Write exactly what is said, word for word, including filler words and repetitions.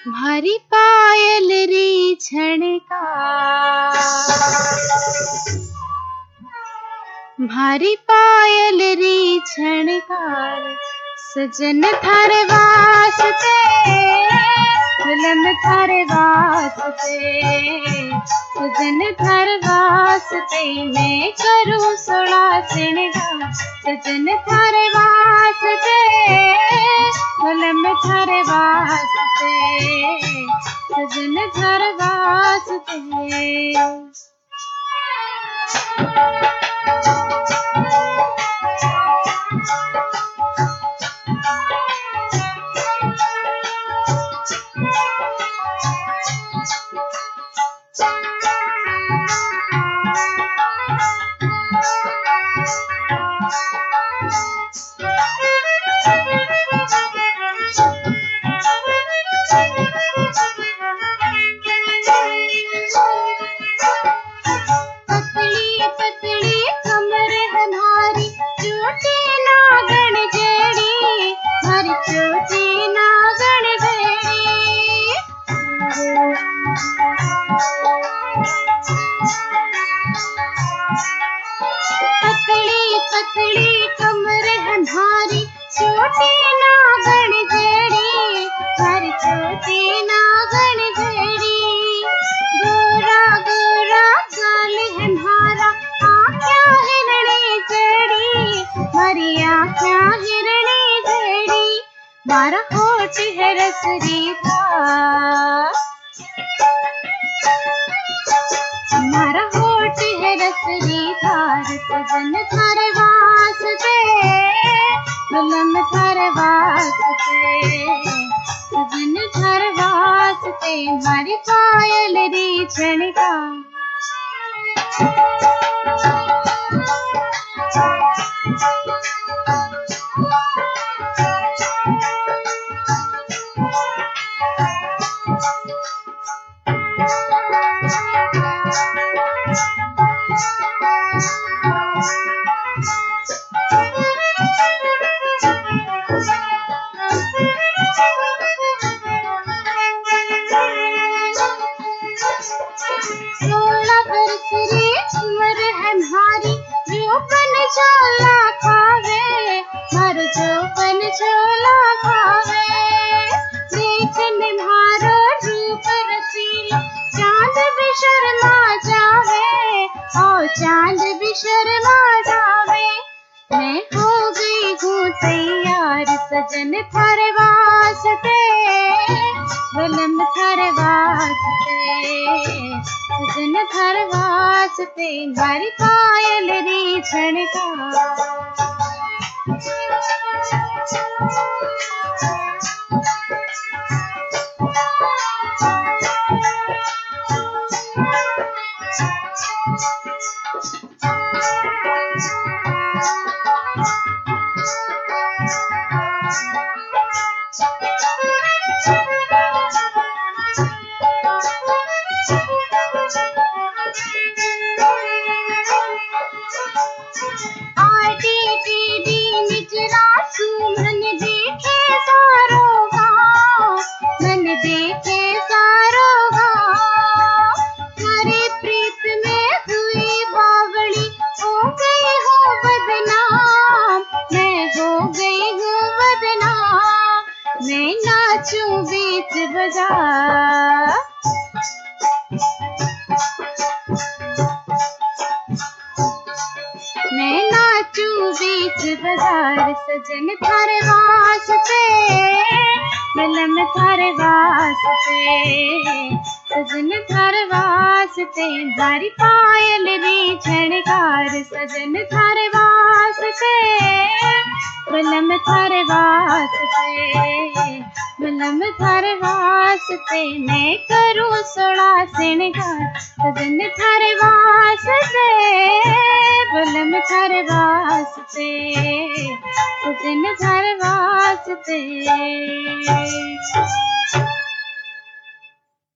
भारी पायल री झणकार, भारी पायल री झणकार, सजन थारे वास्ते, दुल्हन थारे वास्ते, सजन थारे वास्ते, मैं करूँ सोला श्रृंगार, सजन थारे वास्ते, दुल्हन थारे वास्ते, सजन थारे वास्ते। मारा होठ है रसरी था, मारा होठ है रसरी थार, सजन थारे वास्ते, दुल्हन थारे वास्ते, सजन थारे वास्ते, मारी पायल री झणकार। सोलह बरस री उम्र है म्हारी, जोपन झोला खावे, मारो जोपन झोला खावे, देखने म्हारो रूप रसीला, चांद भी शर्मा जावे, ओ चांद भी शर्मा जावे, मैं हो गई हूँ तैयार, सजन थारे वास्ते, दुल्हन थारे वास्ते, सजन थारे वास्ते, मारी पायल री झणकार। मैं नाचूं बीच बाजार, मैं नाचूं बीच बाजार, सजन थारे वास्ते, दुल्हन थारे वास्ते, सजन थारे वास्ते, भारी पायल री झणकार, सजन थारे वास्ते, दुल्हन थारे वास्ते, दुल्हन थारे वास्ते, मैं करूँ सोला श्रृंगार, सजन थारे वास्ते, दुल्हन थारे वास्ते, सजन थारे वास्ते।